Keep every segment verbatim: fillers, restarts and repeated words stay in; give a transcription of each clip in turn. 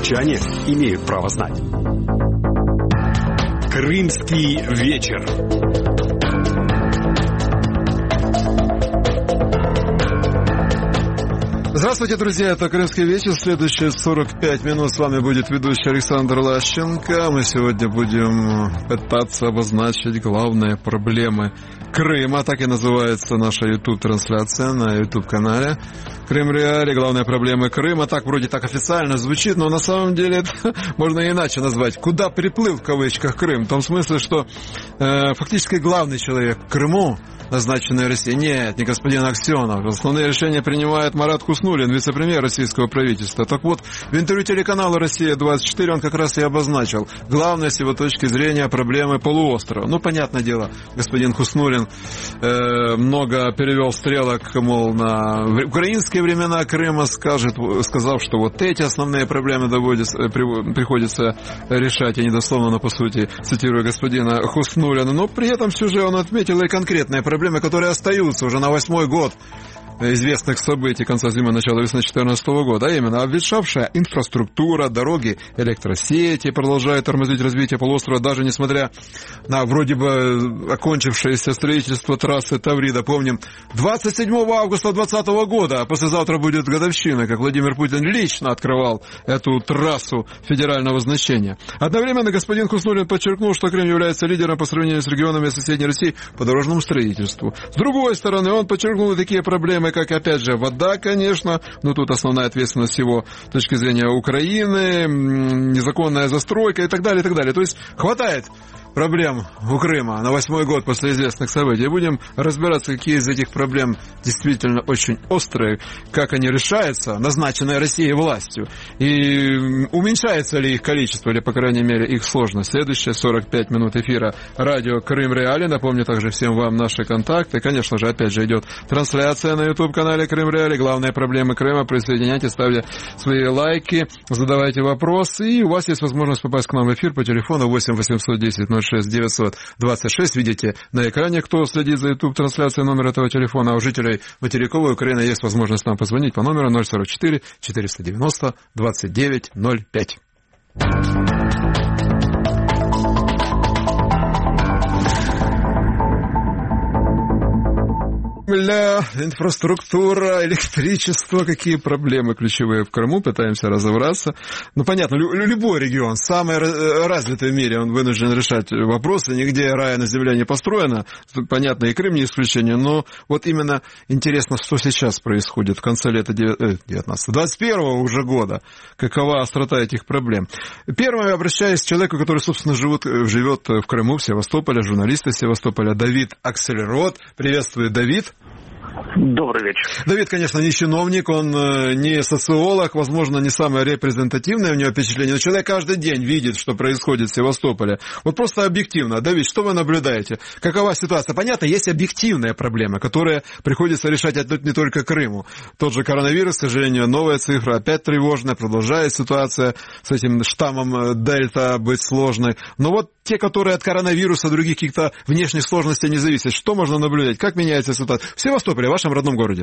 крымчане имеют право знать. Крымский вечер. Здравствуйте, друзья, это «Крымский вечер». Следующие сорок пять минут с вами будет ведущий Александр Лащенко. Мы сегодня будем пытаться обозначить главные проблемы Крыма. Так и называется наша YouTube-трансляция на YouTube-канале Крым Реали. Главные проблемы Крыма. Так вроде так официально звучит, но на самом деле это можно иначе назвать. Куда приплыл, в кавычках, Крым? В том смысле, что э, фактически главный человек в Крыму, назначенный Россией. Нет, не господин Аксенов. Основные решения принимает Марат Хуснуллин, вице-премьер российского правительства. Так вот, в интервью телеканала «Россия двадцать четыре» он как раз и обозначил главное с его точки зрения проблемы полуострова. Ну, понятное дело, господин Хуснуллин э, много перевел стрелок, мол, на украинские времена Крыма, скажет, сказав, что вот эти основные проблемы доводится, при, приходится решать, а не дословно, но по сути, цитирую господина Хуснуллина. Но при этом все же он отметил и конкретные проблемы, Проблемы, которые остаются уже на восьмой год известных событий конца зимы, начала весны две тысячи четырнадцатого года, а именно обветшавшая инфраструктура, дороги, электросети продолжают тормозить развитие полуострова, даже несмотря на вроде бы окончившееся строительство трассы Таврида. Помним, двадцать седьмого августа двадцатого года, а послезавтра будет годовщина, как Владимир Путин лично открывал эту трассу федерального значения. Одновременно господин Хуснуллин подчеркнул, что Крым является лидером по сравнению с регионами соседней России по дорожному строительству. С другой стороны, он подчеркнул и такие проблемы, как, опять же, вода, конечно, но тут основная ответственность его с точки зрения Украины, незаконная застройка и так далее, и так далее. То есть хватает проблем у Крыма на восьмой год после известных событий. Будем разбираться, какие из этих проблем действительно очень острые, как они решаются, назначенные Россией властью, и уменьшается ли их количество, или, по крайней мере, их сложность. Следующие сорок пять минут эфира радио Крым Реали. Напомню также всем вам наши контакты. Конечно же, опять же, идет трансляция на YouTube-канале Крым Реали. Главные проблемы Крыма. Присоединяйтесь, ставьте свои лайки, задавайте вопросы, и у вас есть возможность попасть к нам в эфир по телефону восемь восемьсот десять ноль шесть девятьсот двадцать шесть. Видите на экране, кто следит за YouTube-трансляцией, номер этого телефона. А у жителей материковой Украины есть возможность нам позвонить по номеру ноль сорок четыре четыреста девяносто двадцать девять ноль пять. Бля, инфраструктура, электричество, какие проблемы ключевые в Крыму, пытаемся разобраться. Ну, понятно, лю- любой регион, самый развитый в мире, он вынужден решать вопросы, нигде рая на земле не построено, понятно, и Крым не исключение, но вот именно интересно, что сейчас происходит в конце лета девятнадцатого, двадцать первого уже года, какова острота этих проблем. Первым я обращаюсь к человеку, который, собственно, живет, живет в Крыму, в Севастополе, журналист из Севастополя, Давид Акселерот. Приветствую, Давид. Добрый вечер. Давид, конечно, не чиновник, он не социолог, возможно, не самое репрезентативное у него впечатление, но человек каждый день видит, что происходит в Севастополе. Вот просто объективно. Давид, что вы наблюдаете? Какова ситуация? Понятно, есть объективные проблемы, которые приходится решать отнюдь не только Крыму. Тот же коронавирус, к сожалению, новая цифра, опять тревожная, продолжает ситуация с этим штаммом Дельта быть сложной. Но вот те, которые от коронавируса, других каких-то внешних сложностей не зависят, что можно наблюдать? Как меняется ситуация в Севастополе, в вашем родном городе?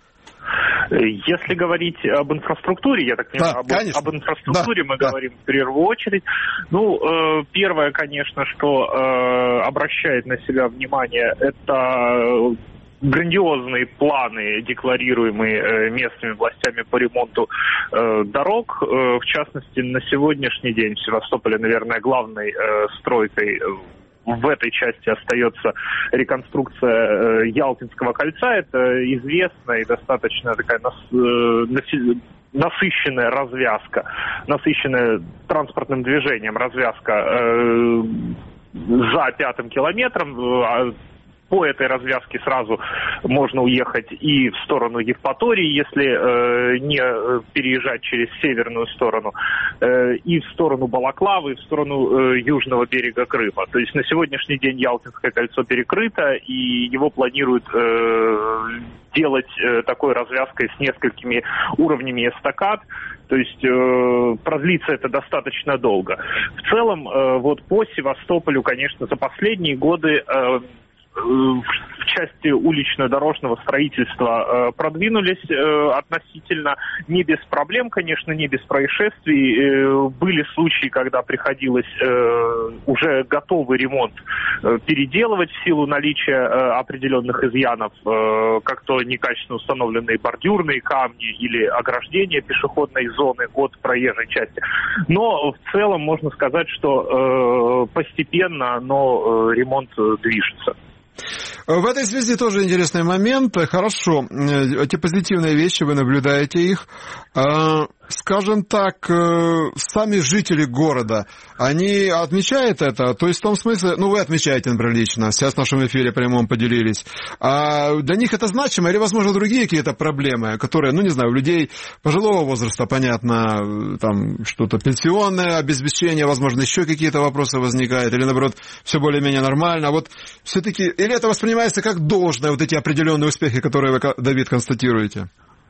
Если говорить об инфраструктуре, я так понимаю, да, об, об инфраструктуре да, мы да. говорим в первую очередь. Ну, э, первое, конечно, что э, обращает на себя внимание, это грандиозные планы, декларируемые местными властями по ремонту э, дорог. Э, в частности, на сегодняшний день в Севастополе, наверное, главной э, стройкой в этой части остается реконструкция э, Ялтинского кольца. Это известная и достаточно такая нас, э, насыщенная развязка, насыщенная транспортным движением развязка э, за пятым километром. Э, По этой развязке сразу можно уехать и в сторону Евпатории, если э, не переезжать через северную сторону, э, и в сторону Балаклавы, и в сторону э, южного берега Крыма. То есть на сегодняшний день Ялтинское кольцо перекрыто, и его планируют э, делать э, такой развязкой с несколькими уровнями эстакад. То есть э, продлится это достаточно долго. В целом, э, вот по Севастополю, конечно, за последние годы э, в в части улично-дорожного строительства продвинулись относительно не без проблем, конечно, не без происшествий. Были случаи, когда приходилось уже готовый ремонт переделывать в силу наличия определенных изъянов, как то некачественно установленные бордюрные камни или ограждения пешеходной зоны от проезжей части. Но в целом можно сказать, что постепенно, но ремонт движется. В этой связи тоже интересный момент. Хорошо, эти позитивные вещи, вы наблюдаете их. Скажем так, сами жители города, они отмечают это? То есть в том смысле, ну вы отмечаете, например, лично, сейчас в нашем эфире прямом поделились. А для них это значимо или, возможно, другие какие-то проблемы, которые, ну не знаю, у людей пожилого возраста, понятно, там что-то пенсионное, обеспечение, возможно, еще какие-то вопросы возникают, или, наоборот, все более-менее нормально. Вот все-таки, или это воспринимается как должное, вот эти определенные успехи, которые вы, Давид, констатируете?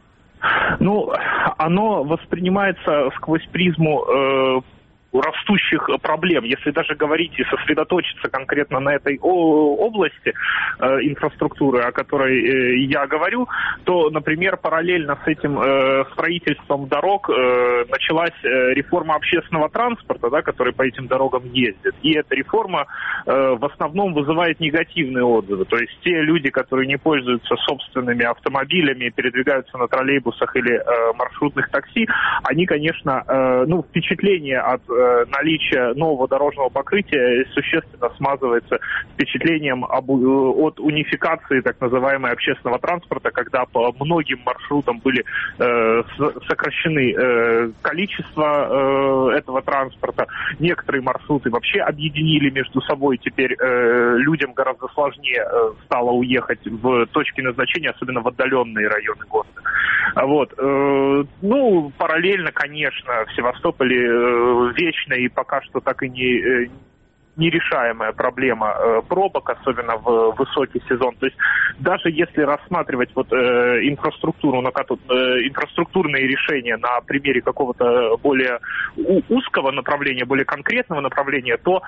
Ну, оно воспринимается сквозь призму э, растущих проблем. Если даже говорить и сосредоточиться конкретно на этой области э, инфраструктуры, о которой э, я говорю, то, например, параллельно с этим э, строительством дорог э, началась э, реформа общественного транспорта, да, который по этим дорогам ездит. И эта реформа э, в основном вызывает негативные отзывы. То есть те люди, которые не пользуются собственными автомобилями, передвигаются на троллейбусах или э, маршрутных такси, они, конечно, э, ну, впечатление от э, наличие нового дорожного покрытия существенно смазывается впечатлением об, от унификации так называемого общественного транспорта, когда по многим маршрутам были э, сокращены э, количество э, этого транспорта. Некоторые маршруты вообще объединили между собой. Теперь э, людям гораздо сложнее э, стало уехать в точки назначения, особенно в отдаленные районы города. Вот. Э, ну, параллельно, конечно, в Севастополе э, вечная и пока что так и не, нерешаемая проблема э, пробок, особенно в высокий сезон. То есть даже если рассматривать вот, э, инфраструктуру, на, э, инфраструктурные решения на примере какого-то более у, узкого направления, более конкретного направления, то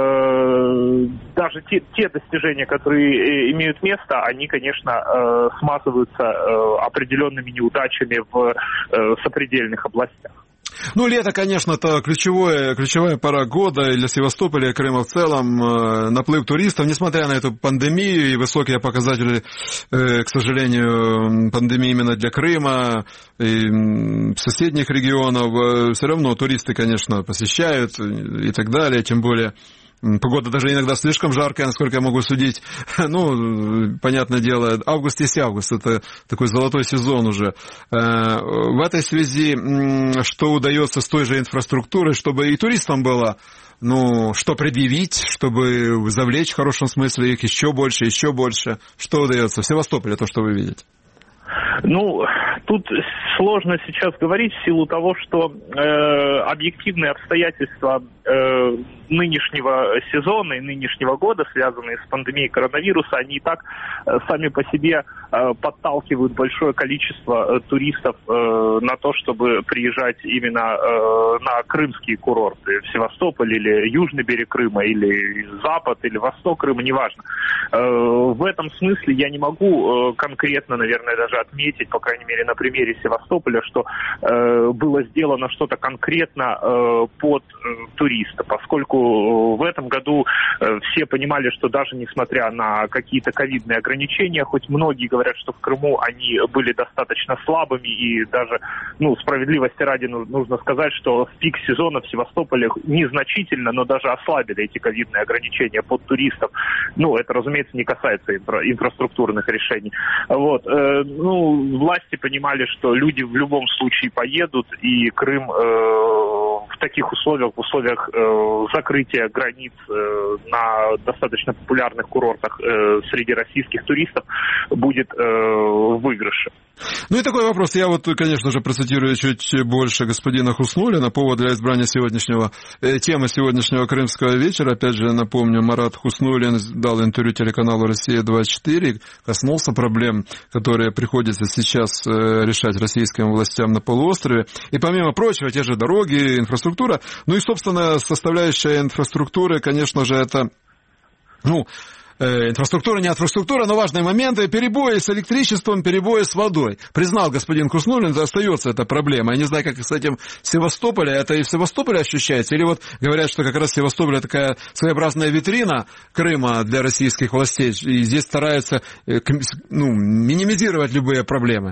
э, даже те, те достижения, которые имеют место, они, конечно, э, смазываются э, определенными неудачами в э, сопредельных областях. Ну, лето, конечно, это ключевое, ключевая пора года для Севастополя и Крыма в целом. Наплыв туристов, несмотря на эту пандемию и высокие показатели, к сожалению, пандемии именно для Крыма и соседних регионов, все равно туристы, конечно, посещают и так далее, тем более... Погода даже иногда слишком жаркая, насколько я могу судить. Ну, понятное дело, август есть август, это такой золотой сезон уже. В этой связи, что удается с той же инфраструктурой, чтобы и туристам было, ну, что предъявить, чтобы завлечь в хорошем смысле их еще больше, еще больше. Что удается в Севастополе, то, что вы видите? Ну, тут сложно сейчас говорить в силу того, что э, объективные обстоятельства э, нынешнего сезона и нынешнего года, связанные с пандемией коронавируса, они и так э, сами по себе э, подталкивают большое количество э, туристов э, на то, чтобы приезжать именно э, на крымские курорты, в Севастополь или южный берег Крыма, или запад, или восток Крыма, неважно. Э, в этом смысле я не могу э, конкретно, наверное, даже отметить, по крайней мере, на примере Севастополя, что э, было сделано что-то конкретно э, под э, туриста, поскольку в этом году э, все понимали, что даже несмотря на какие-то ковидные ограничения, хоть многие говорят, что в Крыму они были достаточно слабыми, и даже, ну, справедливости ради нужно сказать, что в пик сезона в Севастополе незначительно, но даже ослабили эти ковидные ограничения под туристов. Ну, это, разумеется, не касается инфра- инфраструктурных решений. Вот. Э, ну, власти понимали, что люди в любом случае поедут, и Крым э, в таких условиях, в условиях э, закрытия границ э, на достаточно популярных курортах э, среди российских туристов будет э, в выигрыше. Ну и такой вопрос. Я вот, конечно же, процитирую чуть больше господина Хуснуллина. Повод для избрания сегодняшнего, э, темы сегодняшнего крымского вечера. Опять же, напомню, Марат Хуснуллин дал интервью телеканалу «Россия двадцать четыре», коснулся проблем, которые приходится сейчас э, решать российским властям на полуострове. И помимо прочего, те же дороги, инфраструктура. Ну и, собственно, составляющая инфраструктуры, конечно же, это... ну э, инфраструктура, не инфраструктура, но важные моменты, перебои с электричеством, перебои с водой. Признал господин Хуснуллин, остается эта проблема. Я не знаю, как с этим в Севастополе, это и в Севастополе ощущается, или вот говорят, что как раз Севастополь такая своеобразная витрина Крыма для российских властей, и здесь стараются ну, минимизировать любые проблемы.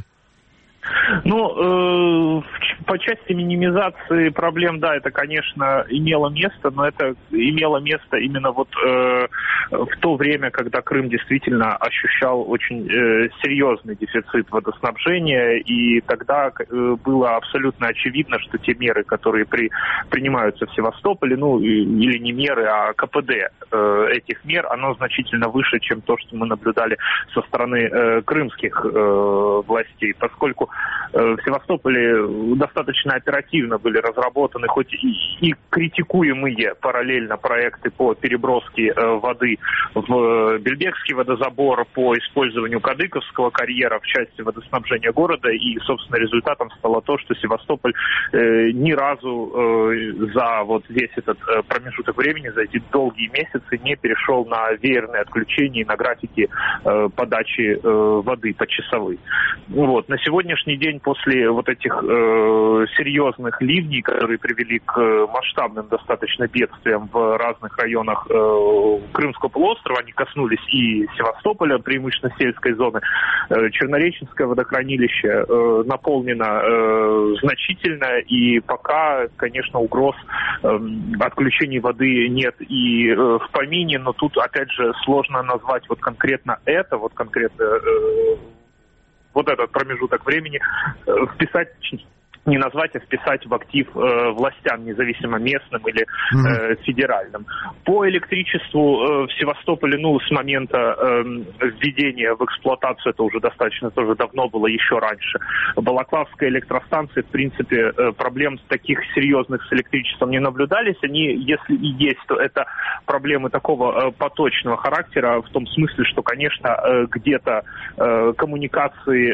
Ну, э, по части минимизации проблем, да, это, конечно, имело место, но это имело место именно вот э, в то время, когда Крым действительно ощущал очень э, серьезный дефицит водоснабжения, и тогда э, было абсолютно очевидно, что те меры, которые при, принимаются в Севастополе, ну, или не меры, а КПД э, этих мер, оно значительно выше, чем то, что мы наблюдали со стороны э, крымских э, властей, поскольку в Севастополе достаточно оперативно были разработаны, хоть и, и критикуемые параллельно проекты по переброске воды в Бельбекский водозабор, по использованию Кадыковского карьера в части водоснабжения города, и, собственно, результатом стало то, что Севастополь э, ни разу э, за вот весь этот э, промежуток времени, за эти долгие месяцы не перешел на веерные отключения и на графики э, подачи э, воды почасовой. Вот. На сегодняшний день, после вот этих э, серьезных ливней, которые привели к масштабным достаточно бедствиям в разных районах э, Крымского полуострова, они коснулись и Севастополя, преимущественно сельской зоны, э, Чернореченское водохранилище э, наполнено э, значительно, и пока, конечно, угроз э, отключений воды нет и э, в помине, но тут, опять же, сложно назвать вот конкретно это, вот конкретно э, вот этот промежуток времени э, вписать, не назвать, а вписать в актив э, властям, независимо местным или э, федеральным. По электричеству э, в Севастополе, ну, с момента э, введения в эксплуатацию, это уже достаточно тоже давно было, еще раньше, Балаклавской электростанции, в принципе, э, проблем таких серьезных с электричеством не наблюдались. Они, если и есть, то это проблемы такого э, поточного характера, в том смысле, что, конечно, э, где-то э, коммуникации,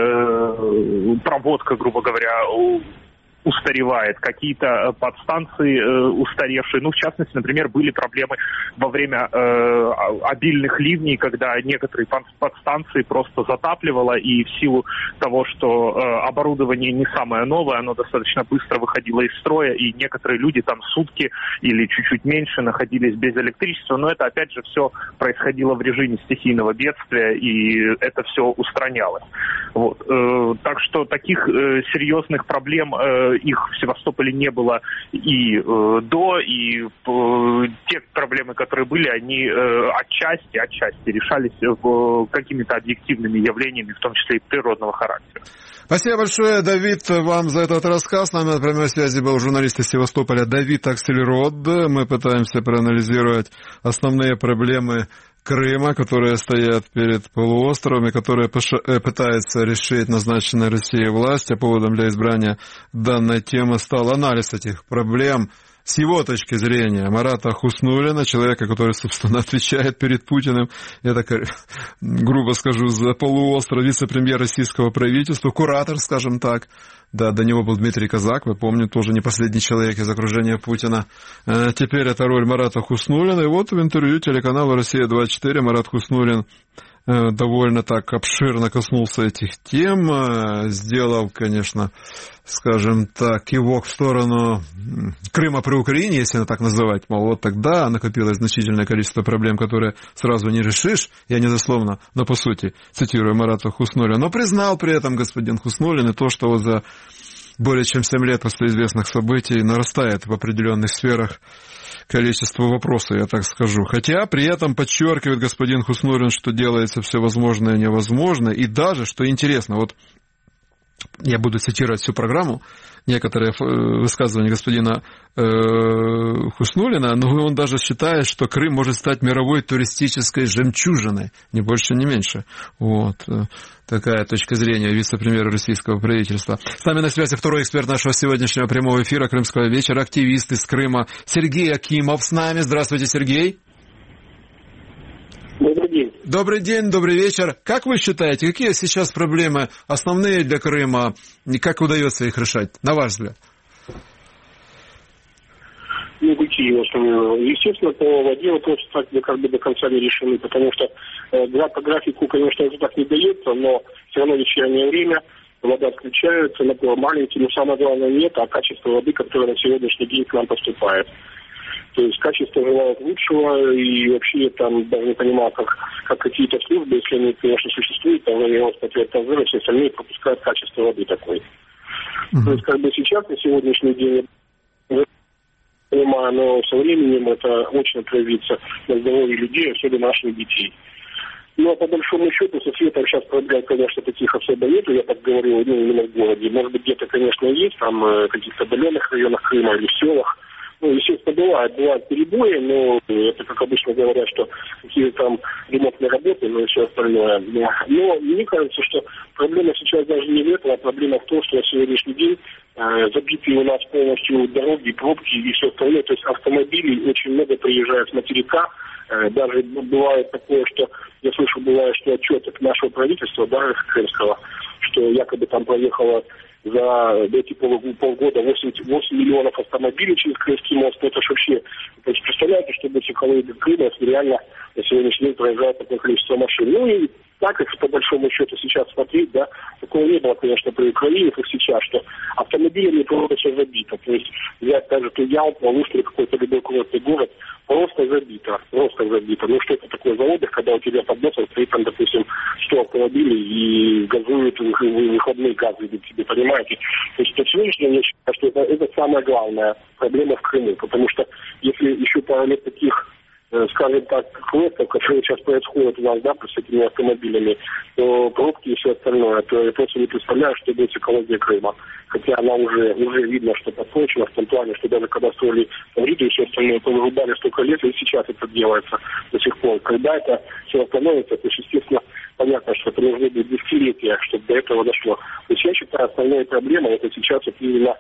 э, проводка, грубо говоря, устаревает, какие-то подстанции э, устаревшие. Ну, в частности, например, были проблемы во время э, обильных ливней, когда некоторые подстанции просто затапливало, и в силу того, что э, оборудование не самое новое, оно достаточно быстро выходило из строя, и некоторые люди там сутки или чуть-чуть меньше находились без электричества. Но это, опять же, все происходило в режиме стихийного бедствия, и это все устранялось. Вот. Э, так что таких э, серьезных проблем э, их в Севастополе не было и э, до, и э, те проблемы, которые были, они э, отчасти, отчасти решались э, какими-то объективными явлениями, в том числе и природного характера. Спасибо большое, Давид, вам за этот рассказ. С нами на прямой связи был журналист из Севастополя Давид Аксельрод. Мы пытаемся проанализировать основные проблемы Крыма, которые стоят перед полуостровом и которые пытается решить назначенная Россией власть. А поводом для избрания данной темы стал анализ этих проблем с его точки зрения Марата Хуснуллина, человека, который, собственно, отвечает перед Путиным, я так грубо скажу, за полуостров, вице-премьер российского правительства, куратор, скажем так. Да, до него был Дмитрий Казак, вы помните, тоже не последний человек из окружения Путина. Теперь это роль Марата Хуснуллина. И вот в интервью телеканала «Россия двадцать четыре» Марат Хуснуллин довольно так обширно коснулся этих тем, сделал, конечно, скажем так, кивок в сторону Крыма при Украине, если так называть, мол, вот тогда накопилось значительное количество проблем, которые сразу не решишь, я не дословно, но по сути, цитирую Марата Хуснуллина, но признал при этом господин Хуснуллин и то, что вот за более чем семь лет после известных событий нарастает в определенных сферах количество вопросов, я так скажу. Хотя при этом подчеркивает господин Хуснуллин, что делается все возможное и невозможное. И даже, что интересно, вот я буду цитировать всю программу, некоторые высказывания господина э, Хуснуллина, но он даже считает, что Крым может стать мировой туристической жемчужиной, ни больше, ни меньше. Вот. Такая точка зрения вице-премьера российского правительства. С нами на связи второй эксперт нашего сегодняшнего прямого эфира «Крымского вечера», активист из Крыма Сергей Акимов с нами. Здравствуйте, Сергей. Добрый день. Добрый день, добрый вечер. Как вы считаете, какие сейчас проблемы основные для Крыма и как удается их решать, на ваш взгляд? не бытие его основного. Естественно, по воде вопросы так как бы до конца не решены, потому что э, по графику, конечно, это так не дается, но все равно вечернее время, вода отключается, напор маленький, но самое главное нет, а качество воды, которое на сегодняшний день к нам поступает. То есть качество желают лучшего, и вообще там даже не понимаю, как, как какие-то службы, если они, конечно, существуют, там ответ тазыра, все остальные пропускают качество воды такой. Mm-hmm. То есть как бы сейчас, на сегодняшний день, я понимаю, но со временем это очень отразится на здоровье людей, особенно наших детей. Но по большому счету со светом сейчас проблем, конечно, таких особо нету, я так говорю, ну, именно в городе. Может быть, где-то, конечно, есть, там, э, каких-то отдаленных районах Крыма или в селах. Ну, естественно, бывают, бывают перебои, но это, как обычно говорят, что какие-то там ремонтные работы, но и все остальное. Но мне кажется, что проблема сейчас даже не в этом, а проблема в том, что на сегодняшний день э, забиты у нас полностью дороги, пробки и все остальное. То есть автомобилей очень много приезжает с материка. Э, даже бывает такое, что я слышу, бывает, что отчет от нашего правительства, да, крымского, что якобы там проехало за эти пол, полгода восемь миллионов автомобилей через Крымский мост. Это ж вообще, то есть представляете, что будет психология Крыма, если реально на сегодняшний день проезжает такое количество машин. Ну и так, как по большому счету сейчас смотреть, да, такого не было, конечно, при Украине, как сейчас, что автомобилями просто все забито. То есть взять даже ту Ялту, Алушты или какой-то любой курортный город, просто забито, просто забито. Ну что это такое за отдых, когда у тебя под носом стоит там, допустим, сто автомобилей и газуют выходные газы идут тебе, понимаете? То есть по сегодняшнему дню я считаю, что это, это самая главная проблема в Крыму, потому что если еще пару лет таких, скажем так, квестов, которые сейчас происходят у нас, да, с этими автомобилями, то пробки и все остальное, то я просто не представляю, что будет экология Крыма. Хотя она уже, уже видно, что подсрочена в том плане, что даже когда строили Тавриду и все остальное, то вырубали столько лет, и сейчас это делается до сих пор. Когда это все остановится, то, естественно, понятно, что это нужно будет десятилетия, чтобы до этого дошло. То есть я считаю, основная проблема это сейчас вот именно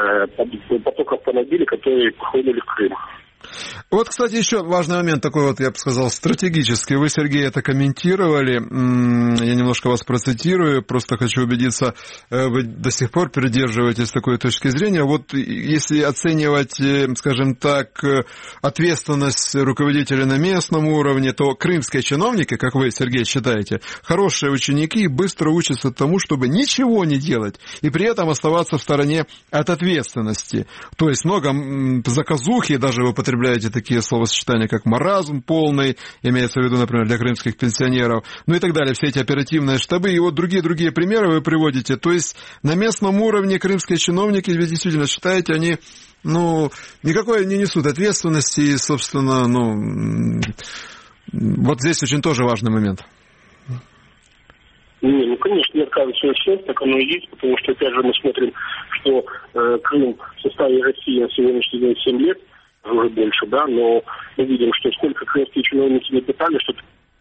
э, поток автомобилей, которые хлынули в Крым. Вот, кстати, еще важный момент такой вот, я бы сказал, стратегический. Вы, Сергей, это комментировали. Я немножко вас процитирую, просто хочу убедиться, вы до сих пор придерживаетесь такой точки зрения. Вот если оценивать, скажем так, ответственность руководителя на местном уровне, то крымские чиновники, как вы, Сергей, считаете, хорошие ученики и быстро учатся тому, чтобы ничего не делать и при этом оставаться в стороне от ответственности. То есть много заказухи, даже вы употребляете такие словосочетания, как маразм полный, имеется в виду, например, для крымских пенсионеров, ну и так далее, все эти оперативные штабы, и вот другие-другие примеры вы приводите. То есть на местном уровне крымские чиновники, вы действительно считаете, они, ну, никакой не несут ответственности, и, собственно, ну, вот здесь очень тоже важный момент. Не, ну, конечно, мне кажется, все так оно и есть, потому что, опять же, мы смотрим, что э, Крым в составе России на сегодняшний день семь лет, уже больше, да, но мы видим, что сколько крымские чиновники не пытались, что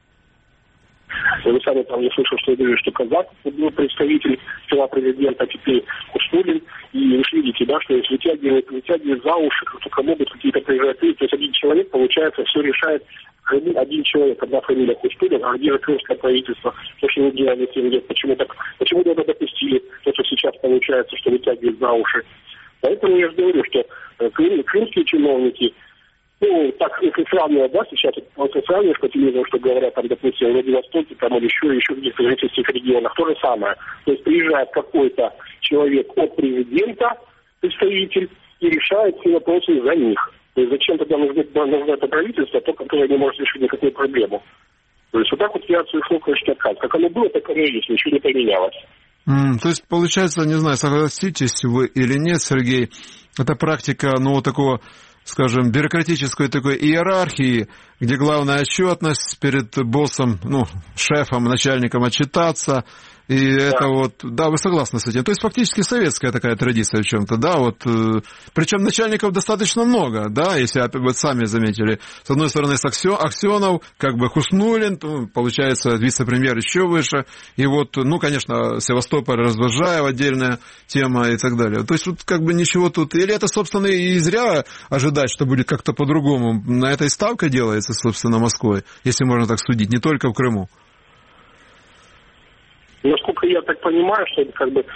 вы сами там, я слышал, что говорили, что Казак был представитель села президента, а теперь Хуснуллин, и вы же видите, да, что если вытягивают, вытягивают за уши, как только могут какие-то приезжать, то есть один человек, получается, все решает в Крыму один человек, одна фамилия Хуснуллин, а где же крымское правительство, то, что не делали семь лет, почему так, почему это допустили, то, что сейчас получается, что вытягивают за уши. Поэтому я же говорю, что крым, крымские чиновники, ну, так, если сравнивать, да, сейчас, если сравниваешь по телевизору, что говорят, там, допустим, в Владивостоке, там, или еще, еще в каких-то жительских регионах, то же самое. То есть приезжает какой-то человек от президента, представитель, и решает все вопросы за них. То есть зачем тогда нужно, нужно это правительство, то, которое не может решить никакую проблему. То есть вот так вот я от своих слов, конечно, отказ. Как оно было, так оно и есть, ничего не поменялось. Mm, то есть, получается, не знаю, согласитесь вы или нет, Сергей, это практика, ну, такого, скажем, бюрократической такой иерархии, где главная отчетность перед боссом, ну, шефом, начальником отчитаться, и да. Это вот, да, вы согласны с этим? То есть фактически советская такая традиция в чем-то, да, вот, э, причем начальников достаточно много, да, если вы сами заметили. С одной стороны, с Аксё, Аксёнов, как бы Хуснуллин, то, получается, вице-премьер еще выше, и вот, ну, конечно, Севастополь, Развожаев, отдельная тема и так далее. То есть вот как бы ничего тут, или это, собственно, и зря ожидать, что будет как-то по-другому. На этой ставка делается, собственно, Москвой, если можно так судить, не только в Крыму. Насколько я так понимаю, что это как бы,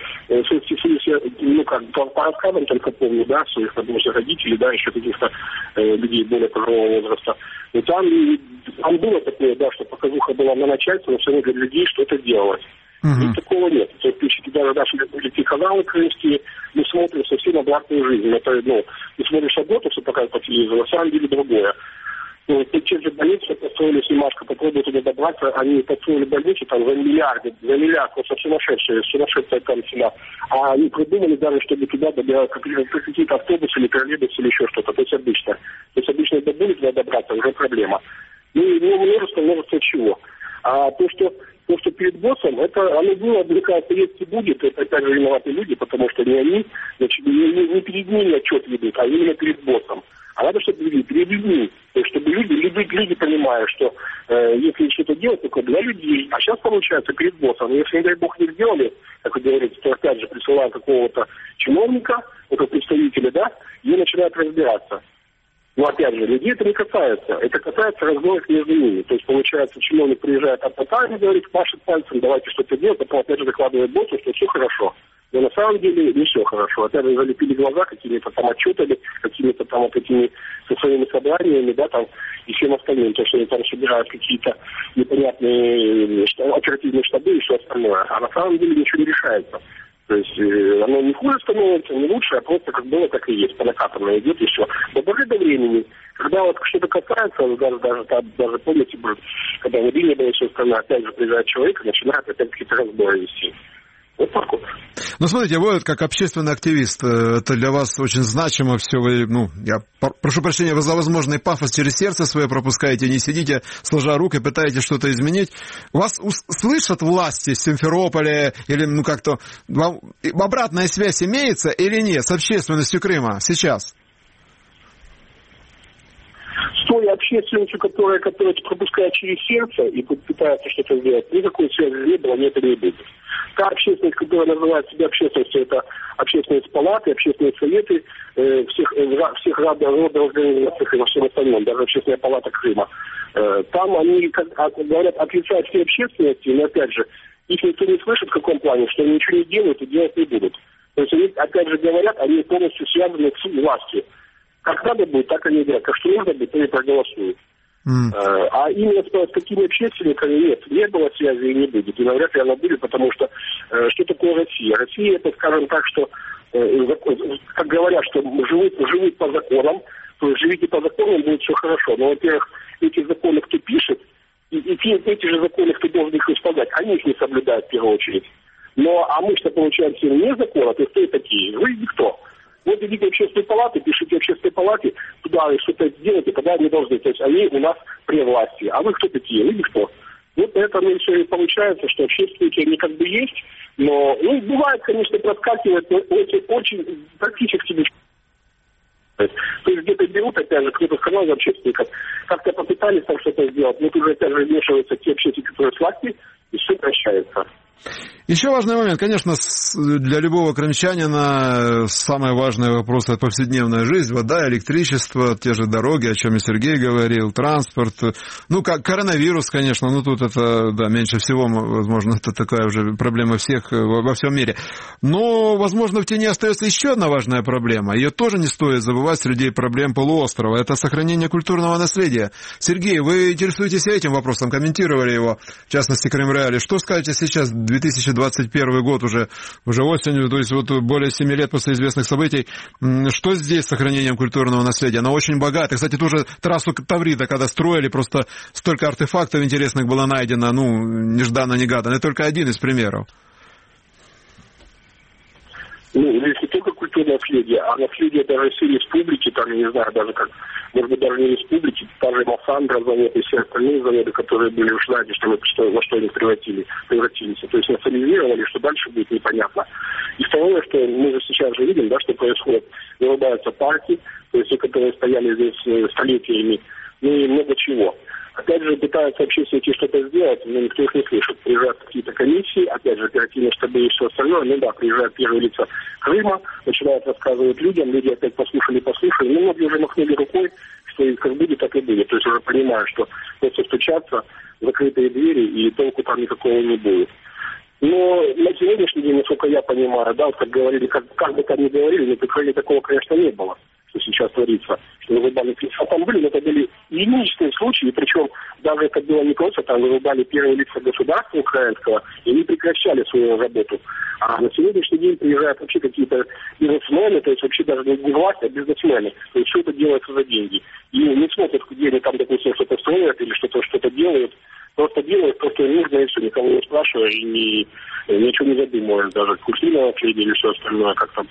ну, как по, по рассказам только помню, да, своих, потому что родителей, да, еще каких-то э, людей более пожилого возраста. И там, там было такое, да, что показуха была на начальстве, но все равно для людей что-то делалось. Uh-huh. И такого нет. То есть, даже наши эти каналы крымские, мы смотрим совсем обратную жизнь. Это, ну, ты смотришь одно, то, что показывают по телевизору, на самом деле другое. Ну, через больницу построили Симашко, попробовали туда добраться, они построили больницу там за миллиарды, за миллиард, просто сумасшедшие, сумасшедшая там цена. А они придумали даже, чтобы туда добирать какие-то автобусы или троллейбусы или еще что-то, то есть обычно. То есть обычно добыли туда добраться, уже проблема. Ну, и ну, множество, множество чего. А то, что То, что перед боссом, это оно было, мне кажется, есть и будет, это опять же виноваты люди, потому что не они, значит, не, не, не перед ними отчет ведут, а именно перед боссом. А надо, чтобы люди, перед людьми, то есть, чтобы люди, люди, люди понимали, что э, если что-то делать, только для людей, а сейчас получается перед боссом. Если, не дай бог, не сделали, как вы говорите, то опять же присылают какого-то чиновника, этого представителя, да, и начинают разбираться. Но опять же, людей это не касается. Это касается разборок между ними. То есть, получается, чиновник приезжает от Татарии, говорит, машет пальцем, давайте что-то делать, потом опять же докладывает боссу, что все хорошо. Но на самом деле не все хорошо. Опять же, залепили глаза какими-то там отчетами, какими-то там вот этими со своими собраниями, да, там, и всем остальным. То, что они там собирают какие-то непонятные оперативные штабы и все остальное. А на самом деле ничего не решается. То есть э, оно не хуже становится, не лучше, а просто как было, так и есть. По накатанной идет и все. До поры до времени, когда вот что-то касается, даже, даже, даже помните, когда в Лине было все остальное, опять же приезжает человек и начинает опять какие-то разборы вести. Вот так вот. Ну, смотрите, вы как общественный активист, это для вас очень значимо все. Вы, ну, я прошу прощения, вы за возможный пафос через сердце свое пропускаете, не сидите, сложа руки, пытаетесь что-то изменить. Вас слышат власти Симферополя или, ну, как-то, вам обратная связь имеется или нет с общественностью Крыма сейчас? С той общественностью, которая, которая пропускает через сердце и пытается что-то сделать, никакой связи не было, нет и не будет. Та общественность, которая называет себя общественностью, это общественность палаты, общественные советы, э, всех, э, всех родов организаций и во всем остальном, даже общественная палата Крыма. Э, там они, как говорят, отрицают все общественности, но опять же, их никто не слышит в каком плане, что они ничего не делают и делать не будут. То есть они, опять же говорят, они полностью связаны с властью. Как надо будет, так они говорят. Как что нужно будет, то и проголосуют. Mm. А именно с, с такими общественниками нет, не было связи и не будет. И навряд ли она будет, потому что что такое Россия? Россия, это, скажем так, что, как говорят, что живут, живут по законам, то есть живите по законам, будет все хорошо. Но, во-первых, эти законы кто пишет, и, и те, эти же законы, кто должен их исполнять, они их не соблюдают в первую очередь. Но, а мы что получаем все не законы, то кто и такие? Вы никто. Вот идите в общественные палаты, пишите в общественной палате, туда что-то сделайте, когда они должны. То есть они у нас при власти. А вы кто такие? Вы никто. Вот поэтому и все и получается, что общественники они как бы есть, но, ну, бывает, конечно, проскакивает, но очень, очень практически без. То есть где-то берут, опять же, кто-то сказал из общественников, как-то попытались там что-то сделать, но тут же опять же вмешиваются те общественники, которые с власти, и все прощается. Еще важный момент, конечно, для любого крымчанина самый важный вопрос — это повседневная жизнь, вода, электричество, те же дороги, о чем и Сергей говорил, транспорт. Ну, как коронавирус, конечно, ну тут это, да, меньше всего, возможно, это такая уже проблема всех во всем мире. Но, возможно, в тени остается еще одна важная проблема. Ее тоже не стоит забывать среди проблем полуострова. Это сохранение культурного наследия. Сергей, вы интересуетесь этим вопросом, комментировали его, в частности, Крымреале. Что скажете сейчас, две тысячи двадцать первый год уже, уже осенью, то есть вот более семи лет после известных событий. Что здесь с сохранением культурного наследия? Оно очень богато. Кстати, тоже трассу Таврида, когда строили, просто столько артефактов интересных было найдено, ну, нежданно-негаданно. Это только один из примеров. Ну, здесь не только культурное наследие, а наследие даже всей республики, там, я не знаю, даже как, может быть, даже не республики, та же Массандра заводы, все остальные заводы, которые были в Жнаде, что, что, во что они превратили, превратились. То есть национализировали, что дальше будет непонятно. И второе, что мы же сейчас же видим, да, что происходит. Вырубаются парки, то есть те, которые стояли здесь столетиями, ну и много чего. Опять же, пытаются общественники что-то сделать, но никто их не слышит. Приезжают какие-то комиссии, опять же, оперативные штабы и все остальное. Ну да, приезжают первые лица Крыма, начинают рассказывать людям, люди опять послушали, послушали. Ну, многие уже махнули рукой, что и как будет, так и будет. То есть уже понимают, что просто стучаться в закрытые двери, и толку там никакого не будет. Но на сегодняшний день, насколько я понимаю, да, вот как говорили, как, как бы там ни говорили, но при крайне такого, конечно, не было, что сейчас творится, что вырубали лица. Там были, но это были единичные случаи, причем даже это было не просто, там вырубали первые лица государства украинского, и они прекращали свою работу. А на сегодняшний день приезжают вообще какие-то бизнесмены, то есть вообще даже не власть, а бизнесмены. То есть все это делается за деньги. И не смотрят, где они там, допустим, что-то строят или что-то что-то делают. Просто делают то, что нужно, и все, никого не спрашивая, и ни, ничего не задумывая, даже культурное наследие или все остальное, как там.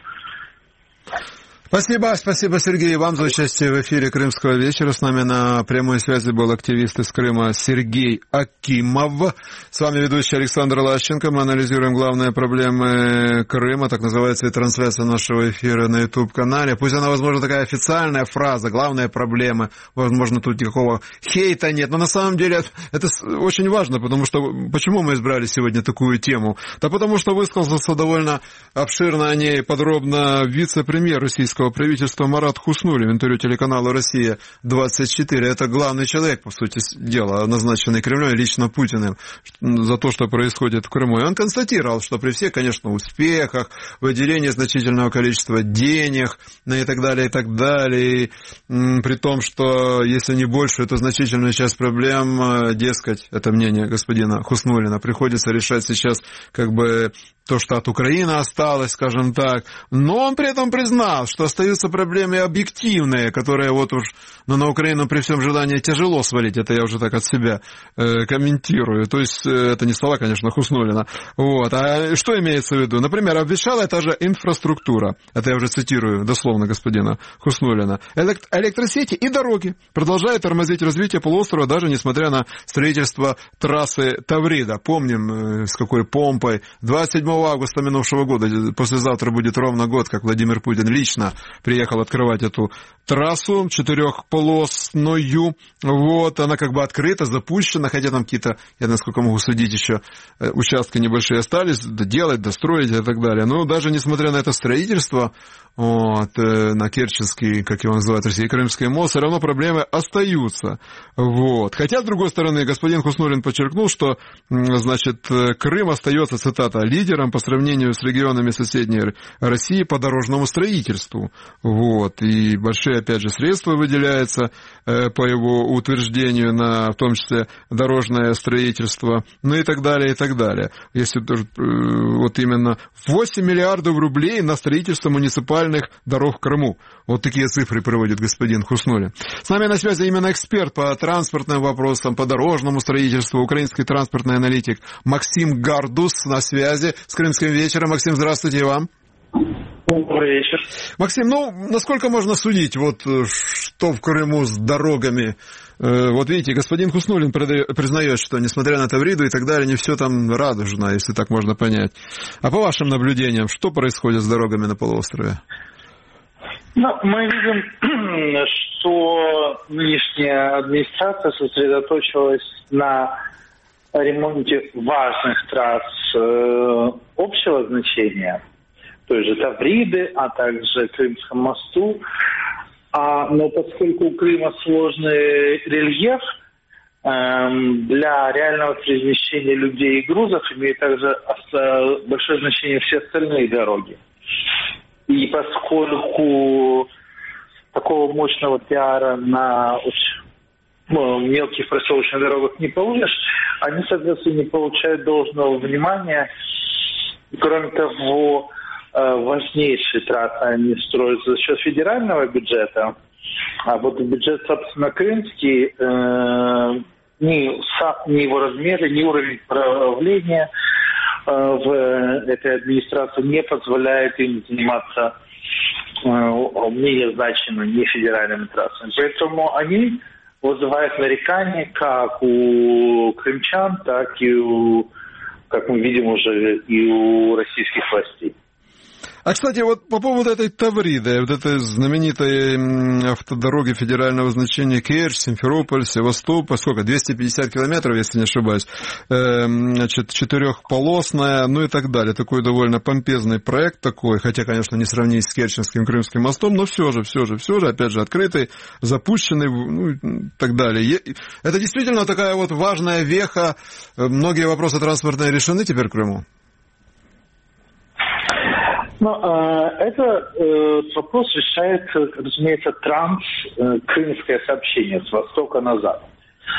Спасибо, спасибо, Сергей, вам за участие в эфире Крымского вечера. С нами на прямой связи был активист из Крыма Сергей Акимов. С вами ведущий Александр Лащенко. Мы анализируем главные проблемы Крыма. Так называется и трансляция нашего эфира на YouTube-канале. Пусть она, возможно, такая официальная фраза, главные проблемы. Возможно, тут никакого хейта нет. Но на самом деле это очень важно, потому что... Почему мы избрали сегодня такую тему? Да потому что высказался довольно обширно о ней подробно вице-премьер российского правительства Марат Хуснуллин в интервью телеканалу «Россия двадцать четыре». Это главный человек, по сути дела, назначенный Кремлем, лично Путиным, за то, что происходит в Крыму. И он констатировал, что при всех, конечно, успехах, выделении значительного количества денег и так далее, и так далее, и, при том, что если не больше, то значительная часть проблем, дескать, это мнение господина Хуснуллина, приходится решать сейчас как бы то, что от Украины осталось, скажем так. Но он при этом признал, что остаются проблемы объективные, которые вот уж ну, на Украину при всем желании тяжело свалить. Это я уже так от себя э, комментирую. То есть э, это не слова, конечно, Хуснуллина. Вот. А что имеется в виду? Например, обещала та же инфраструктура. Это я уже цитирую дословно господина Хуснуллина. Элект- электросети и дороги продолжают тормозить развитие полуострова, даже несмотря на строительство трассы Таврида. Помним, э, с какой помпой. двадцать седьмого августа минувшего года, послезавтра будет ровно год, как Владимир Путин лично приехал открывать эту трассу четырехполосную. Вот, она как бы открыта, запущена, хотя там какие-то, я насколько могу судить, еще участки небольшие остались, доделать, достроить и так далее. Но даже несмотря на это строительство, вот, на Керченский, как его называют, Российско-Крымский мост, все равно проблемы остаются. Вот. Хотя, с другой стороны, господин Хуснуллин подчеркнул, что, значит, Крым остается, цитата, лидером по сравнению с регионами соседней России по дорожному строительству. Вот. И большие, опять же, средства выделяются, э, по его утверждению, на, в том числе, дорожное строительство, ну и так далее, и так далее. Если э, вот именно восемь миллиардов рублей на строительство муниципальных дорог в Крыму. Вот такие цифры приводит господин Хуснуллин. С нами на связи именно эксперт по транспортным вопросам, по дорожному строительству, украинский транспортный аналитик Максим Гардус на связи с Крымским вечером. Максим, здравствуйте и вам. Добрый вечер. Максим, ну, насколько можно судить, вот что в Крыму с дорогами? Вот видите, господин Хуснуллин признает, что несмотря на Тавриду и так далее, не все там радужно, если так можно понять. А по вашим наблюдениям, что происходит с дорогами на полуострове? Ну, мы видим, что нынешняя администрация сосредоточилась на ремонте важных трасс э, общего значения, той же Тавриды, а также Крымскому мосту. А, но поскольку у Крыма сложный рельеф, эм, для реального перемещения людей и грузов имеют также большое значение все остальные дороги. И поскольку такого мощного пиара на ну, мелких проселочных дорогах не получишь, они, соответственно, не получают должного внимания. Кроме того, важнейшие трассы они строятся за счет федерального бюджета, а вот бюджет, собственно, крымский, э, ни, ни его размеры, ни уровень правления э, в этой администрации не позволяет им заниматься э, менее значимыми федеральными трассами. Поэтому они вызывают нарекания как у крымчан, так и у, как мы видим уже, и у российских властей. А, кстати, вот по поводу этой Тавриды, вот этой знаменитой автодороги федерального значения Керчь, Симферополь, Севастополь, сколько, двести пятьдесят километров, если не ошибаюсь, значит, четырехполосная, ну и так далее. Такой довольно помпезный проект такой, хотя, конечно, не сравнить с Керченским Крымским мостом, но все же, все же, все же, опять же, открытый, запущенный, ну и так далее. Это действительно такая вот важная веха. Многие вопросы транспортные решены теперь в Крыму? Ну, этот вопрос решает, разумеется, транс-крымское сообщение с востока на запад.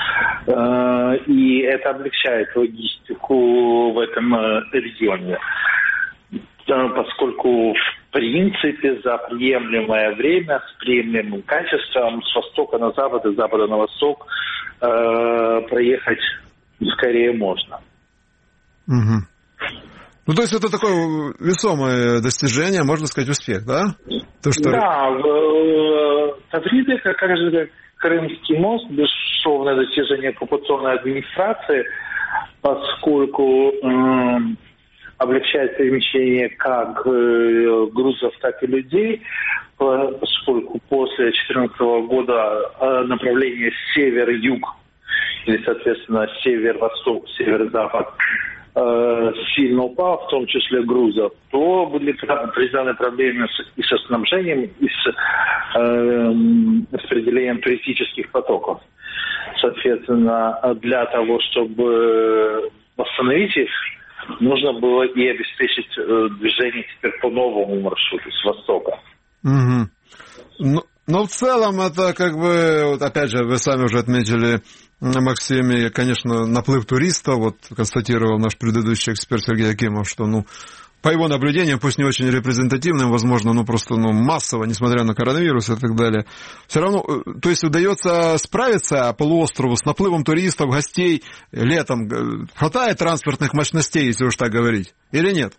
И это облегчает логистику в этом регионе, поскольку, в принципе, за приемлемое время, с приемлемым качеством, с востока на запад и с запада на восток проехать скорее можно. Угу. Ну, то есть это такое весомое достижение, можно сказать, успех, да? То, что... Да, в Тавриде, как каждый Крымский мост, безусловное достижение оккупационной администрации, поскольку э, облегчает перемещение как э, грузов, так и людей, поскольку после две тысячи четырнадцатого года э, направление север-юг, или, соответственно, север-восток, север-запад, сильно упал, в том числе грузов, то были определенные проблемы и со снабжением, и с э, распределением туристических потоков. Соответственно, для того, чтобы восстановить их, нужно было и обеспечить э, движение теперь по новому маршруту с востока. Угу. Но, но в целом это как бы, вот опять же, вы сами уже отметили, Максим, и, конечно, наплыв туристов, вот констатировал наш предыдущий эксперт Сергей Акимов, что, ну, по его наблюдениям, пусть не очень репрезентативным, возможно, ну, просто, ну, массово, несмотря на коронавирус и так далее, все равно, то есть удается справиться полуострову с наплывом туристов, гостей летом? Хватает транспортных мощностей, если уж так говорить, или нет?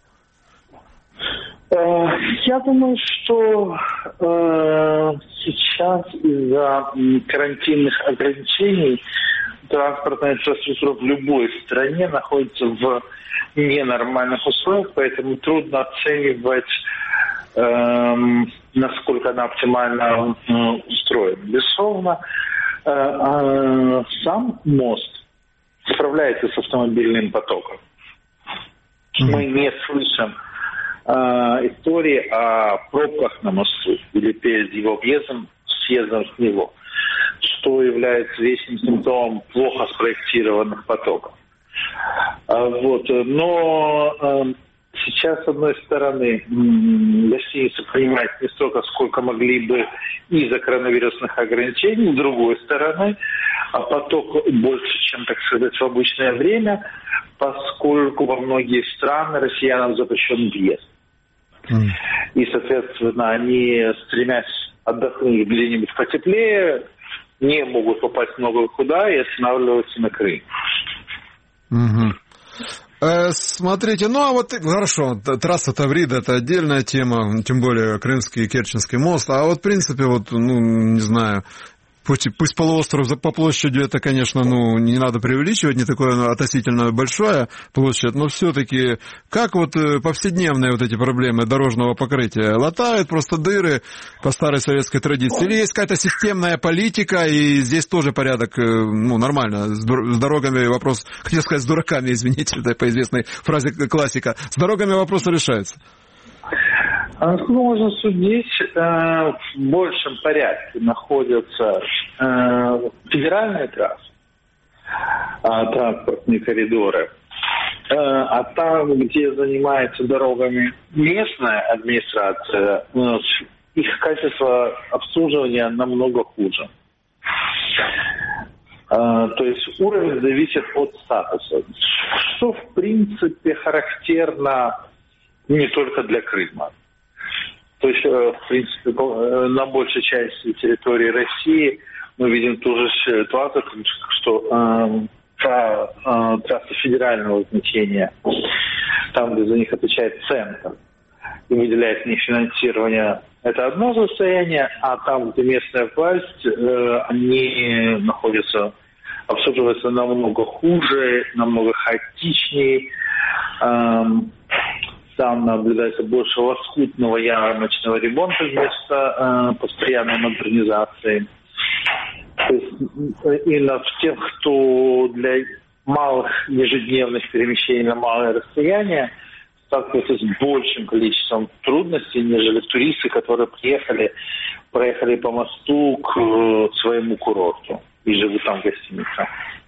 Я думаю, что э, сейчас из-за карантинных ограничений транспортная инфраструктура в любой стране находится в ненормальных условиях, поэтому трудно оценивать, э, насколько она оптимально э, устроена. Безусловно, э, э, сам мост справляется с автомобильным потоком. Мы не слышим истории о пробках на мосту или перед его въездом, съездом с него, что является вечным симптомом плохо спроектированных потоков. Вот. Но сейчас, с одной стороны, гостиницы принимают не столько, сколько могли бы из-за коронавирусных ограничений, с другой стороны, поток больше, чем, так сказать, в обычное время, поскольку во многие страны россиянам запрещен въезд. Mm. И, соответственно, они, стремясь отдохнуть где-нибудь потеплее, не могут попасть много куда и останавливаются на Крым. Mm-hmm. Э, смотрите, ну а вот, хорошо, трасса Таврида – это отдельная тема, тем более Крымский и Керченский мост, а вот, в принципе, вот, ну, не знаю, Пусть, пусть полуостров по площади это, конечно, ну, не надо преувеличивать, не такое относительно большая площадь, но все-таки как вот повседневные вот эти проблемы дорожного покрытия? Латают просто дыры по старой советской традиции? Или есть какая-то системная политика, и здесь тоже порядок, ну, нормально, с дорогами вопрос, хотел сказать, с дураками, извините, это по известной фразе классика, с дорогами вопросы решаются? А насколько можно судить, в большем порядке находятся федеральные трассы, транспортные коридоры, а там, где занимается дорогами местная администрация, их качество обслуживания намного хуже. То есть уровень зависит от статуса, что в принципе характерно не только для Крыма. То есть, в принципе, на большей части территории России мы видим ту же ситуацию, что э, та, э, трассы федерального значения, там, где за них отвечает центр и выделяет на них финансирование, это одно состояние, а там, где местная власть, э, они находятся, обслуживаются намного хуже, намного хаотичнее. Э, там наблюдается больше лоскутного ярмарочного ремонта вместо э, постоянной модернизации. То есть именно в тех, кто для малых ежедневных перемещений на малое расстояние сталкиваются с большим количеством трудностей, нежели туристы, которые приехали, проехали по мосту к своему курорту и живут там в гостинице.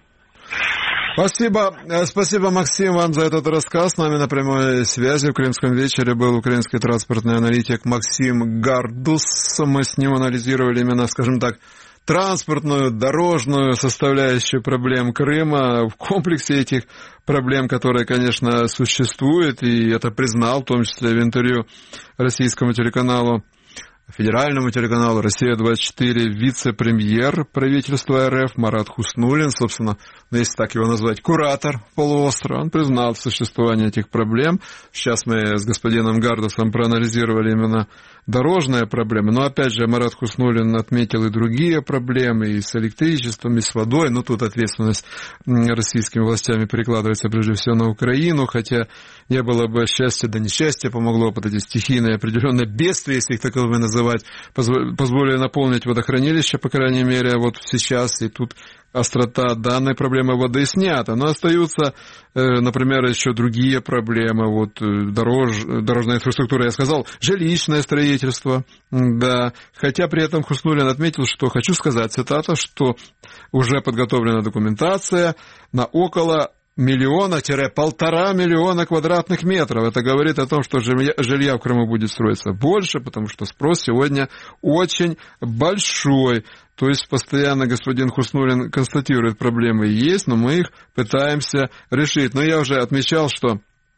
Спасибо, спасибо, Максим, вам за этот рассказ. С нами на прямой связи в Крымском вечере был украинский транспортный аналитик Максим Гардус. Мы с ним анализировали именно, скажем так, транспортную, дорожную составляющую проблем Крыма, в комплексе этих проблем, которые, конечно, существуют, и это признал, в том числе в интервью российскому телеканалу, федеральному телеканалу «Россия-двадцать четыре» вице-премьер правительства РФ Марат Хуснуллин, собственно, если так его назвать, куратор полуострова, он признал существование этих проблем. Сейчас мы с господином Гардусом проанализировали именно дорожные проблемы, но опять же Марат Хуснуллин отметил и другие проблемы, и с электричеством, и с водой, но тут ответственность российскими властями перекладывается прежде всего на Украину, хотя не было бы счастья, да несчастье помогло, вот эти стихийные определенные бедствия, если их таковыми называть, позволили наполнить водохранилище, по крайней мере, вот сейчас, и тут острота данной проблемы воды снята. Но остаются, например, еще другие проблемы. Вот дорож, дорожная инфраструктура, я сказал, жилищное строительство. Да. Хотя при этом Хуснуллин отметил, что, хочу сказать, цитата, что уже подготовлена документация на около миллиона-полтора миллиона квадратных метров. Это говорит о том, что жилья, жилья в Крыму будет строиться больше, потому что спрос сегодня очень большой. То есть постоянно господин Хуснуллин констатирует, проблемы есть, но мы их пытаемся решить. Но я уже отмечал, что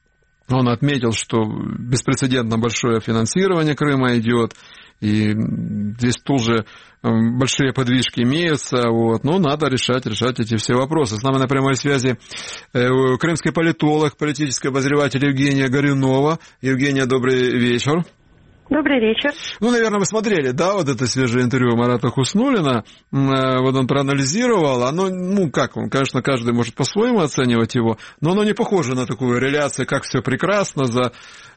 он отметил, что беспрецедентно большое финансирование Крыма идет, и здесь тоже большие подвижки имеются, вот, но надо решать, решать эти все вопросы. С нами на прямой связи крымский политолог, политический обозреватель Евгения Горюнова. Евгения, добрый вечер. Добрый вечер. Ну, наверное, вы смотрели, да, вот это свежее интервью Марата Хуснуллина, вот он проанализировал, оно, ну, как он, конечно, каждый может по-своему оценивать его, но оно не похоже на такую реляцию, как все прекрасно за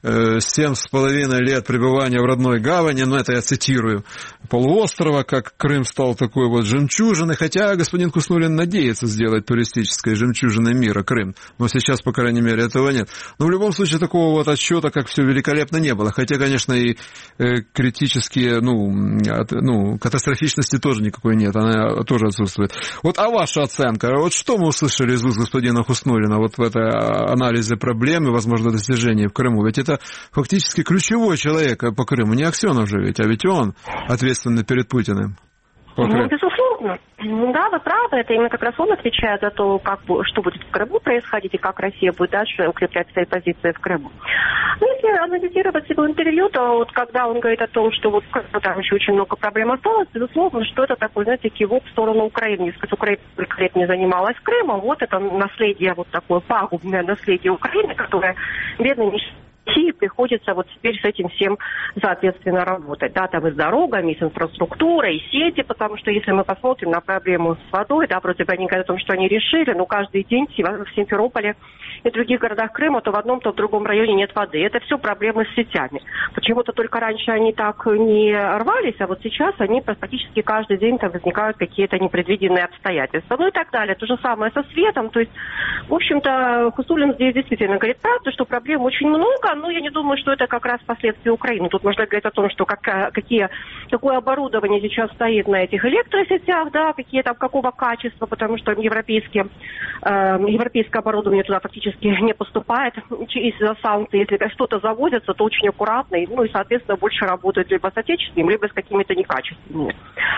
семь с половиной лет пребывания в родной гавани, ну, это я цитирую, полуострова, как Крым стал такой вот жемчужиной, хотя господин Хуснуллин надеется сделать туристической жемчужиной мира Крым, но сейчас, по крайней мере, этого нет. Но в любом случае такого вот отсчета, как все великолепно, не было, хотя, конечно, и критические, ну, от, ну, катастрофичности тоже никакой нет, она тоже отсутствует. Вот, а ваша оценка, вот что мы услышали из уст господина Хуснуллина вот в этой анализе проблем и, возможно, достижений в Крыму? Ведь это фактически ключевой человек по Крыму, не Аксенов же ведь, а ведь он ответственный перед Путиным. Ну, безусловно. Да, вы правы. Это именно как раз он отвечает за то, как, что будет в Крыму происходить и как Россия будет дальше укреплять свои позиции в Крыму. Ну, если анализировать его интервью, то вот когда он говорит о том, что вот там еще очень много проблем осталось, безусловно, что это такой, знаете, кивок в сторону Украины. Если Украина столько лет не занималась Крымом, вот это наследие, вот такое пагубное наследие Украины, которое бедно не России приходится вот теперь с этим всем, соответственно, работать. Да, там и с дорогами, и с инфраструктурой, и сети, потому что если мы посмотрим на проблему с водой, да, вроде бы они говорят о том, что они решили, но каждый день в Симферополе и других городах Крыма то в одном, то в другом районе нет воды. Это все проблемы с сетями. Почему-то только раньше они так не рвались, а вот сейчас они практически каждый день там возникают какие-то непредвиденные обстоятельства. Ну и так далее. То же самое со светом. То есть, в общем-то, Хуснуллин здесь действительно говорит правду, что проблем очень много, но я не думаю, что это как раз последствия Украины. Тут можно говорить о том, что как, какие, какое оборудование сейчас стоит на этих электросетях, да, какие там, какого качества, потому что европейские, э, европейское оборудование туда фактически не поступает из-за санкций. Если что-то завозится, то очень аккуратно, и, ну и, соответственно, больше работают либо с отечественными, либо с какими-то некачественными.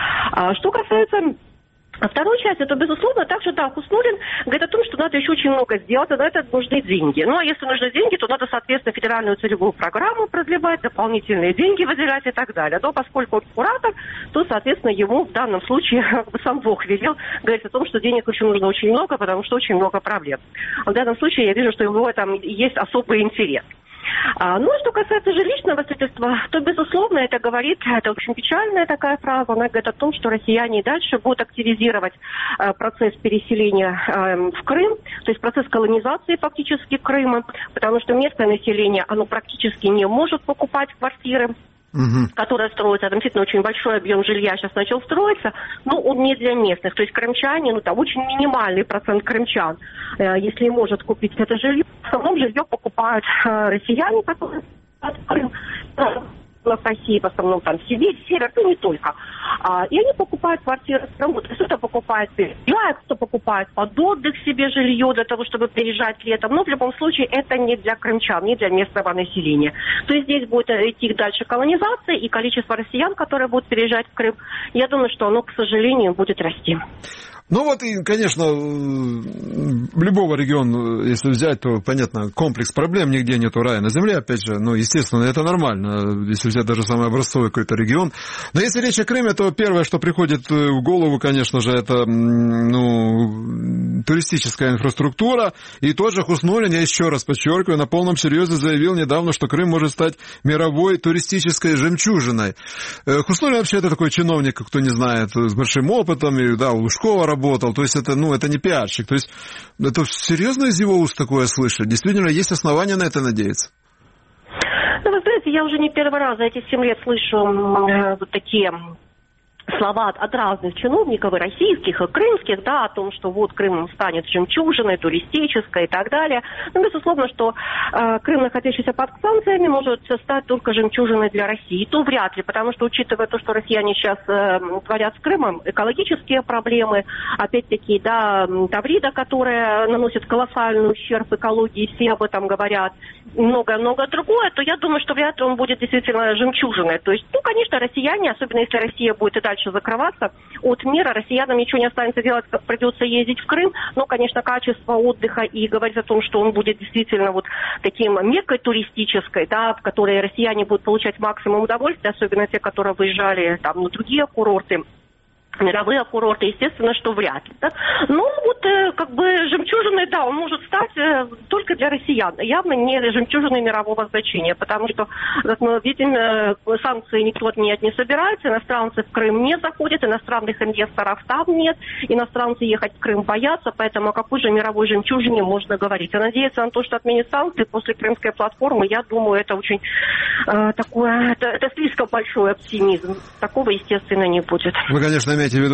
А что касается... А вторую часть, это, безусловно, также, да, Хуснуллин говорит о том, что надо еще очень много сделать, а на это нужны деньги. Ну, а если нужны деньги, то надо, соответственно, федеральную целевую программу продлевать, дополнительные деньги выделять и так далее. Но поскольку он куратор, то, соответственно, ему в данном случае как бы сам Бог велел говорить о том, что денег еще нужно очень много, потому что очень много проблем. А в данном случае я вижу, что у него там есть особый интерес. А, ну, что касается жилищного строительства, то, безусловно, это говорит, это очень печальная такая фраза, она говорит о том, что россияне и дальше будут активизировать а, процесс переселения а, в Крым, то есть процесс колонизации фактически Крыма, потому что местное население, оно практически не может покупать квартиры, угу. которые строятся. Там действительно очень большой объем жилья сейчас начал строиться, но он не для местных. То есть крымчане, ну там очень минимальный процент крымчан, э, если может купить это жилье. В основном жилье покупают э, россияне, которые в Крым. В России, в основном там Сибирь, Север, ну не только. А, и они покупают квартиры в Крыму. То есть кто-то покупает, переезжает, кто покупает под отдых себе жилье для того, чтобы переезжать летом. Но в любом случае это не для крымчан, не для местного населения. То есть здесь будет идти дальше колонизация, и количество россиян, которые будут переезжать в Крым, я думаю, что оно, к сожалению, будет расти. Ну вот и, конечно, любого региона, если взять, то, понятно, комплекс проблем, нигде нету рая на земле, опять же, ну, естественно, это нормально, если взять даже самый образцовый какой-то регион. Но если речь о Крыме, то первое, что приходит в голову, конечно же, это, ну, туристическая инфраструктура. И тот же Хуснуллин, я еще раз подчеркиваю, на полном серьезе заявил недавно, что Крым может стать мировой туристической жемчужиной. Хуснуллин вообще это такой чиновник, кто не знает, с большим опытом, и, да, у Лужкова работал. Работал, то есть это, ну, это не пиарщик, то есть это серьезно из его уст такое слышать? Действительно, есть основания на это надеяться? Ну, вы знаете, я уже не первый раз за эти семь лет слышу э, вот такие слова от, от разных чиновников, и российских, и крымских, да, о том, что вот Крым станет жемчужиной, туристической и так далее. Но, безусловно, что э, Крым, находящийся под санкциями, может стать только жемчужиной для России. И то вряд ли, потому что, учитывая то, что россияне сейчас э, творят с Крымом, экологические проблемы, опять-таки, да, Таврида, которая наносит колоссальный ущерб экологии, все об этом говорят, много-много другое, то я думаю, что вряд ли он будет действительно жемчужиной. То есть, ну, конечно, россияне, особенно если Россия будет и дальше закрываться от мира, россиянам ничего не останется делать, как придется ездить в Крым, но, конечно, качество отдыха и говорить о том, что он будет действительно вот таким меккой туристической, да, в которой россияне будут получать максимум удовольствия, особенно те, которые выезжали там на другие курорты, мировые курорты, естественно, что вряд ли. Да? Ну, вот э, как бы жемчужиной, да, он может стать э, только для россиян, явно не жемчужиной мирового значения, потому что, как мы видим, э, санкции никто отменять не собирается, иностранцы в Крым не заходят, иностранных инвесторов там нет, иностранцы ехать в Крым боятся, поэтому о какой же мировой жемчужине можно говорить. А надеяться на то, что отменят санкции после крымской платформы, я думаю, это очень э, такое, это, это слишком большой оптимизм. Такого, естественно, не будет. Вы, конечно, имеете в виду,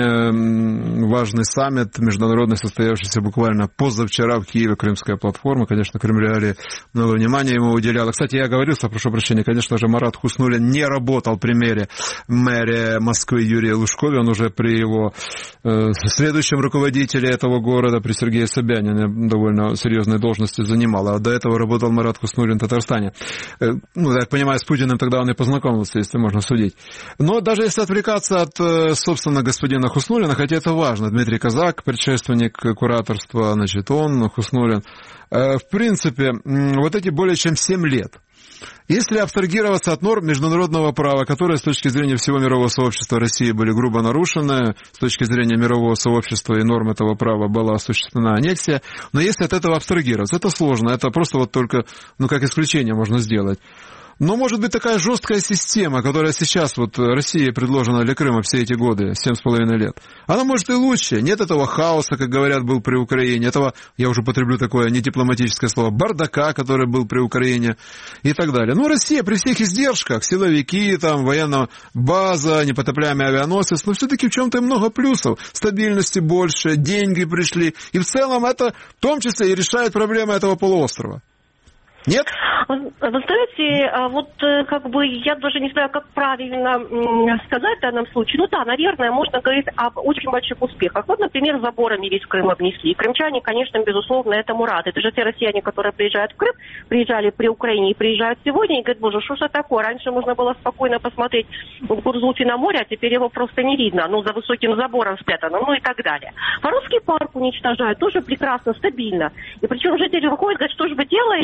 Евгения, важный саммит международный, состоявшийся буквально позавчера в Киеве, Крымская платформа. Конечно, Кремль много внимания ему уделял. Кстати, я оговорился, прошу прощения, конечно же, Марат Хуснуллин не работал при мэре, мэре Москвы Юрии Лужкове. Он уже при его э, следующем руководителе этого города, при Сергее Собянине, довольно серьезные должности занимал. А до этого работал Марат Хуснуллин в Татарстане. Э, ну, я понимаю, с Путиным тогда он и познакомился, если можно судить. Но даже если отвлекаться от, собственно, господина Хуснуллина, хотя это важно. Дмитрий Казак, предшественник кураторства, значит, он, Хуснуллин. В принципе, вот эти более чем семь лет. Если абстрагироваться от норм международного права, которые с точки зрения всего мирового сообщества России были грубо нарушены, с точки зрения мирового сообщества и норм этого права была осуществлена аннексия, но если от этого абстрагироваться, это сложно, это просто вот только, ну, как исключение можно сделать. Но может быть такая жесткая система, которая сейчас вот России предложена для Крыма все эти годы, семь с половиной лет. Она может и лучше. Нет этого хаоса, как говорят, был при Украине. Этого, я уже употреблю такое недипломатическое слово, бардака, который был при Украине и так далее. Ну, Россия при всех издержках, силовики, там, военная база, непотопляемый авианосец, но все-таки в чем-то много плюсов. Стабильности больше, деньги пришли. И в целом это в том числе и решает проблемы этого полуострова. Нет? Вы знаете, вот как бы я даже не знаю, как правильно сказать в данном случае. Ну да, наверное, можно говорить об очень больших успехах. Вот, например, заборами весь Крым обнесли. И крымчане, конечно, безусловно, этому рады. Это же те россияне, которые приезжают в Крым, приезжали при Украине и приезжают сегодня, и говорят, боже, что же такое? Раньше можно было спокойно посмотреть в Гурзуфе на море, а теперь его просто не видно. Ну, за высоким забором спрятано, ну и так далее. Фаровский парк уничтожают тоже прекрасно, стабильно. И причем жители выходят, говорят, что же вы делаете? Ну, им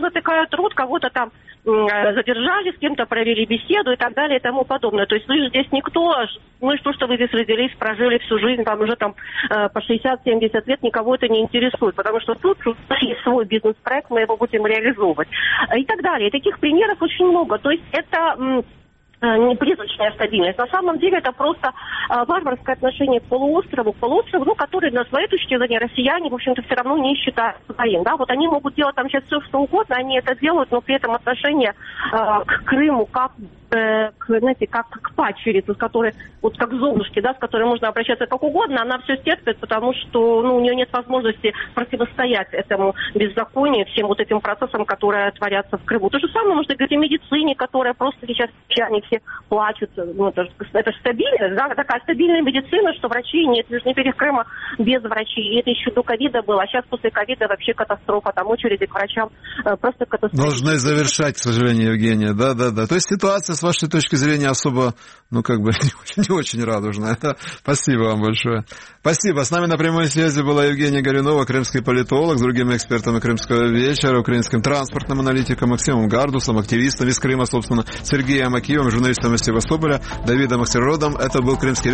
затыкают рот, кого-то там задержали, с кем-то провели беседу и так далее и тому подобное. То есть вы здесь никто, ну и что, что вы здесь родились, прожили всю жизнь, там уже там по шестьдесят-семьдесят лет, никого это не интересует, потому что тут есть свой бизнес-проект, мы его будем реализовывать. И так далее. И таких примеров очень много. То есть это непризрачная стабильность. На самом деле это просто а, варварское отношение к полуострову, к полуострову, ну, который, на своей точке зрения, россияне, в общем-то, все равно не считают своим. Да? Вот они могут делать там сейчас все, что угодно, они это делают, но при этом отношение а, к Крыму как э, к, знаете, как к падчерице, с которой, вот как Золушке, да, с которой можно обращаться как угодно, она все стерпит, потому что ну, у нее нет возможности противостоять этому беззаконию, всем вот этим процессам, которые творятся в Крыму. То же самое можно говорить о медицине, которая просто сейчас они все плачут. Ну, это, это же стабильность, да, такая стабильная медицина, что врачей нет. Южный берег Крыма без врачей. И это еще до ковида было. А сейчас после ковида вообще катастрофа. Там очереди к врачам просто катастрофа. Должны завершать, к сожалению, Евгения. Да, да, да. То есть ситуация, с вашей точки зрения, особо, ну, как бы, не очень, не очень радужная. Спасибо вам большое. Спасибо. С нами на прямой связи была Евгения Горюнова, крымский политолог, с другими экспертами Крымского вечера, украинским транспортным аналитиком Максимом Гардусом, активистом из Крыма, собственно, Сергеем Акиевым, журналистом из Севастополя, Давидом Аксеродом. Это был Крымский